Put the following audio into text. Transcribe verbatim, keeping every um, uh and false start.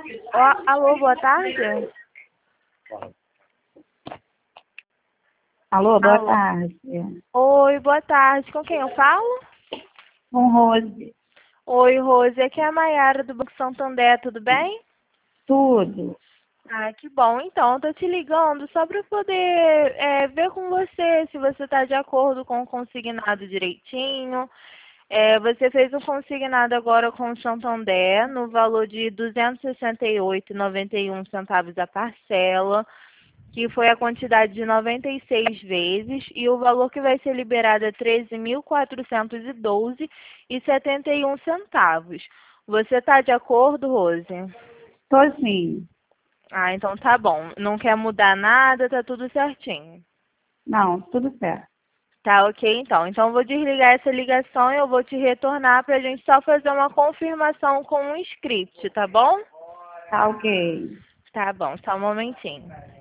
Ó, alô, boa tarde. Alô, boa Alô. tarde. Oi, boa tarde. Com quem eu falo? Com Rose. Oi, Rose. Aqui é a Maiara do Banco Santander, tudo bem? Tudo. Ah, que bom. Então, eu tô te ligando só para poder é, ver com você se você está de acordo com o consignado direitinho. É, você fez o consignado agora com o Santander no valor de duzentos e sessenta e oito reais e noventa e um centavos a parcela, que foi a quantidade de noventa e seis vezes, e o valor que vai ser liberado é treze mil quatrocentos e doze reais e setenta e um centavos. Você está de acordo, Rose? Tô sim. Ah, então tá bom. Não quer mudar nada, tá tudo certinho. Não, tudo certo. Tá ok, então. Então eu vou desligar essa ligação e eu vou te retornar pra gente só fazer uma confirmação com um script, tá bom? Tá ok. Tá bom, só um momentinho.